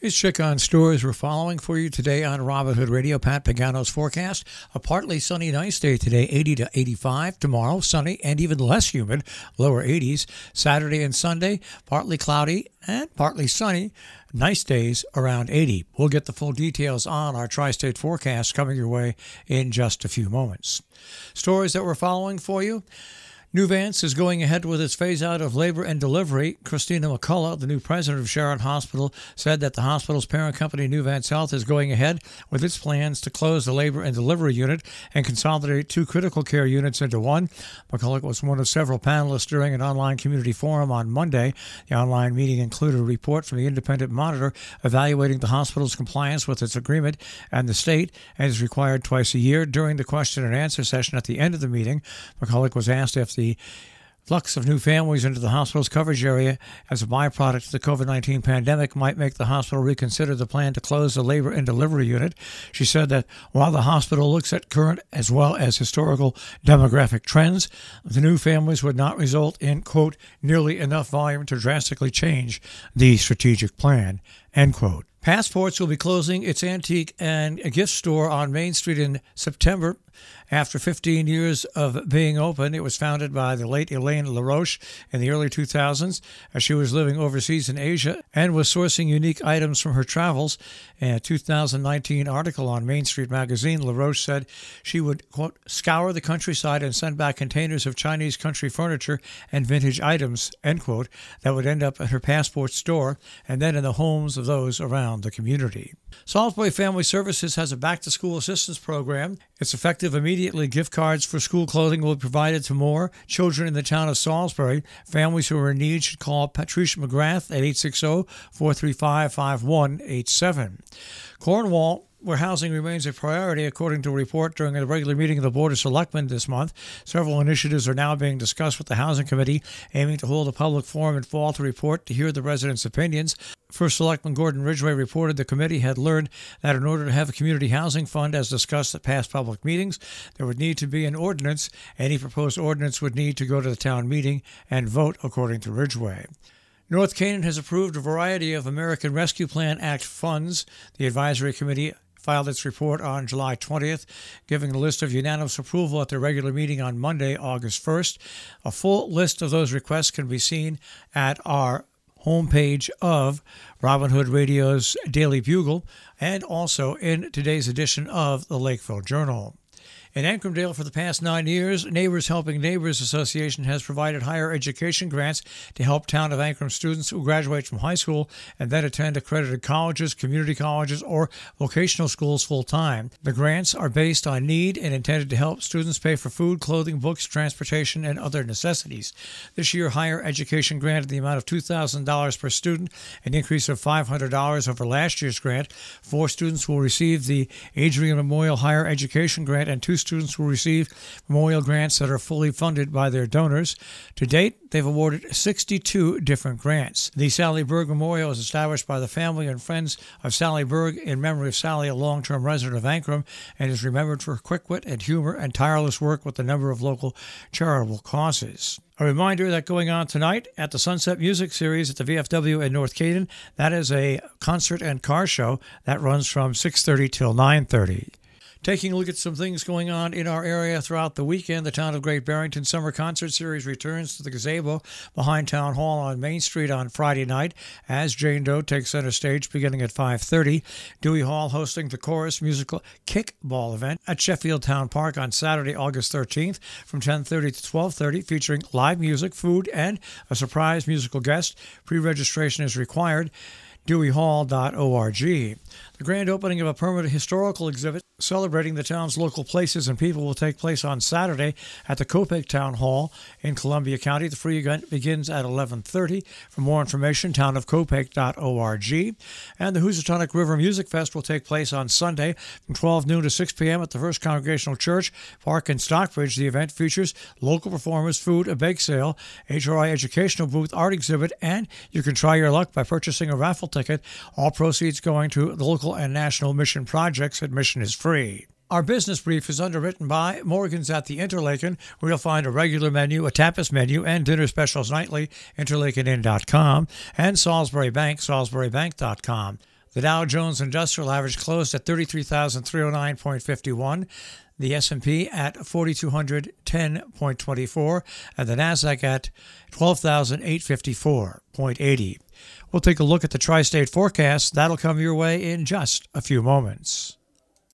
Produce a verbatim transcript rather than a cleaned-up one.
Here's a check on stores we're following for you today on Robin Hood Radio. Pat Pagano's forecast. A partly sunny, nice day today, eighty to eighty-five. Tomorrow, sunny and even less humid, lower eighties. Saturday and Sunday, partly cloudy and partly sunny. Nice days around eighty. We'll get the full details on our tri-state forecast coming your way in just a few moments. Stories that we're following for you. Nuvance is going ahead with its phase-out of labor and delivery. Christina McCullough, the new president of Sharon Hospital, said that the hospital's parent company, Nuvance Health, is going ahead with its plans to close the labor and delivery unit and consolidate two critical care units into one. McCullough was one of several panelists during an online community forum on Monday. The online meeting included a report from the Independent Monitor evaluating the hospital's compliance with its agreement and the state, and is required twice a year. During the question and answer session at the end of the meeting, McCullough was asked if the The flux of new families into the hospital's coverage area as a byproduct of the COVID nineteen pandemic might make the hospital reconsider the plan to close the labor and delivery unit. She said that while the hospital looks at current as well as historical demographic trends, the new families would not result in, quote, nearly enough volume to drastically change the strategic plan, end quote. Passports will be closing its antique and gift store on Main Street in September. After fifteen years of being open, it was founded by the late Elaine LaRoche in the early two thousands as she was living overseas in Asia and was sourcing unique items from her travels. In a two thousand nineteen article on Main Street Magazine, LaRoche said she would, quote, scour the countryside and send back containers of Chinese country furniture and vintage items, end quote, that would end up at her passport store and then in the homes of those around the community. Salisbury Family Services has a back-to-school assistance program. It's effective immediately. Gift cards for school clothing will be provided to more children in the town of Salisbury. Families who are in need should call Patricia McGrath at eight six zero, four three five, five one eight seven. Cornwall, where housing remains a priority, according to a report during a regular meeting of the Board of Selectmen this month. Several initiatives are now being discussed with the Housing Committee, aiming to hold a public forum in fall to report to hear the residents' opinions. First Selectman Gordon Ridgway reported the committee had learned that in order to have a community housing fund as discussed at past public meetings, there would need to be an ordinance. Any proposed ordinance would need to go to the town meeting and vote, according to Ridgway. North Canaan has approved a variety of American Rescue Plan Act funds. The advisory committee filed its report on July twentieth, giving a list of unanimous approval at their regular meeting on Monday, August first. A full list of those requests can be seen at our homepage of Robin Hood Radio's Daily Bugle and also in today's edition of the Lakeville Journal. In Ancrumdale, for the past nine years, Neighbors Helping Neighbors Association has provided higher education grants to help town of Ancrum students who graduate from high school and then attend accredited colleges, community colleges, or vocational schools full-time. The grants are based on need and intended to help students pay for food, clothing, books, transportation, and other necessities. This year, higher education granted the amount of two thousand dollars per student, an increase of five hundred dollars over last year's grant. Four students will receive the Adrian Memorial Higher Education Grant, and two students will receive memorial grants that are fully funded by their donors. To date, they've awarded sixty-two different grants. The Sally Berg Memorial is established by the family and friends of Sally Berg in memory of Sally, a long-term resident of Ancrum, and is remembered for her quick wit and humor and tireless work with a number of local charitable causes. A reminder that going on tonight at the Sunset Music Series at the V F W in North Canaan, that is a concert and car show that runs from six thirty till nine thirty. Taking a look at some things going on in our area throughout the weekend, the Town of Great Barrington Summer Concert Series returns to the gazebo behind Town Hall on Main Street on Friday night as Jane Doe takes center stage beginning at five thirty. Dewey Hall hosting the Chorus Musical Kickball event at Sheffield Town Park on Saturday, August thirteenth from ten thirty to twelve thirty, featuring live music, food, and a surprise musical guest. Pre-registration is required. dewey hall dot org. The grand opening of a permanent historical exhibit celebrating the town's local places and people will take place on Saturday at the Copake Town Hall in Columbia County. The free event begins at eleven thirty. For more information, town of copake dot org. And the Housatonic River Music Fest will take place on Sunday from twelve noon to six p.m. at the First Congregational Church Park in Stockbridge. The event features local performers, food, a bake sale, H R I educational booth, art exhibit, and you can try your luck by purchasing a raffle ticket. All proceeds going to the local and national mission projects. Admission is free. Our business brief is underwritten by Morgan's at the Interlaken, where you'll find a regular menu, a tapas menu, and dinner specials nightly, interlaken inn dot com, and Salisbury Bank, salisbury bank dot com. The Dow Jones Industrial Average closed at thirty-three thousand three hundred nine point five one. The S and P at four thousand two hundred ten point two four, and the NASDAQ at twelve thousand eight hundred fifty-four point eight zero. We'll take a look at the tri-state forecast. That'll come your way in just a few moments.